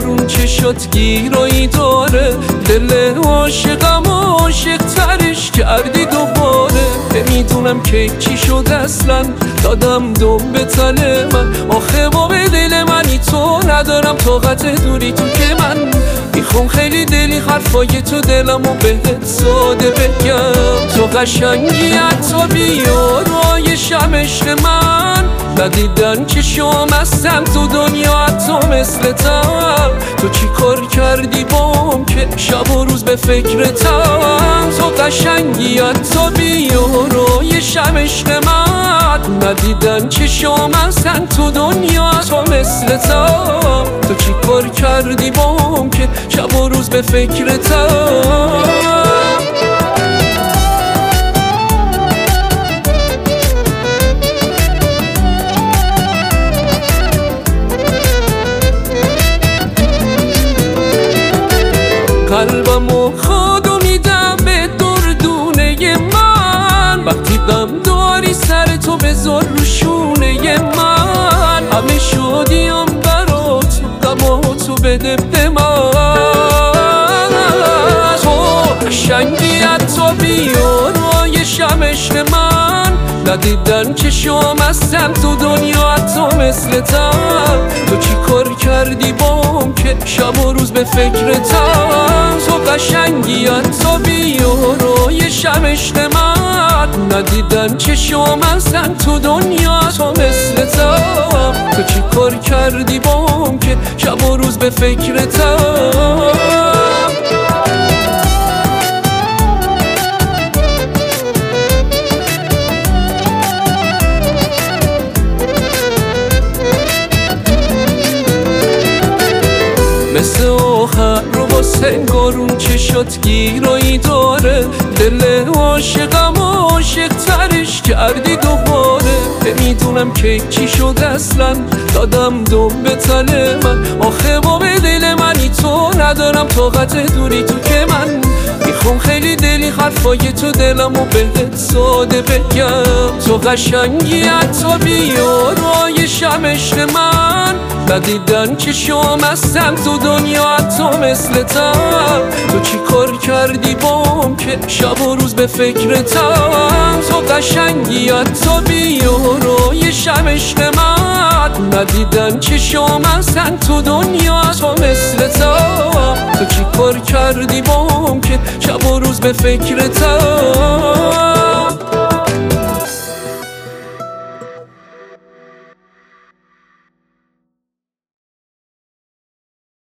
بارون چشات گیرایی داره، دل عاشقم عاشق ترش کردی دوباره. نمیدونم که چی شد اصلا، دادم دم به تن من. آخه با به دل منی تو ندارم طاقت دوری تو که من میخوام خیلی دلی حرفای تو دلمو بهت ساده بگم. تو قشنگی حتی بیارایشم عشق من، ندیدن که شام هستم تو دنیا حتی مثلتم. تو چی کار کردی بام که شب و روز به فکرتم. تو قشنگی حتی بیارایشم عشق من، ندیدن که شام هستم تو دنیا حتی مثلتم. تو چی کار کردی بام که شب و روز به فکرتم. قلبمو خودو میدم به دردونه من، وقتی غم داری سر تو بذار رو شونه من. همه شادیم برات غمو تو بده به من. تو قشنگی حتی بیارایشم عشق من، ندیدن که شام هستم تو دنیا حتی مثلتم. تو چی کار کردی بام که شب و روز به فکرتم. تو قشنگی حتی بیارایشم عشق من، ندیدن که شام هستم تو دنیا حتی مثلتم. تو چی کار کردی بام که شب و روز به فکرتم. مثل آخر رو با سنگارون چشات گیرایی داره، دل عاشقم عاشق ترش کردی دوباره. نمیدونم که چی شد اصلا، دادم دم به تن من. آخه با به دل منی تو ندارم طاقت دوری تو که من میخوام خیلی دلی حرفای تو دلمو بهت ساده بگم. تو قشنگی حتی بیارایشم عشق من، ندیدن که شام هستم تو دنیا حتی مثلتم. تو چی کار کردی بام که شب و روز به فکرتم. تو قشنگی حتی بیارایشم عشق من، ندیدن که شام هستم تو دنیا حتی مثلتم. تو چی کار کردی بام که شب و روز به فکرتم.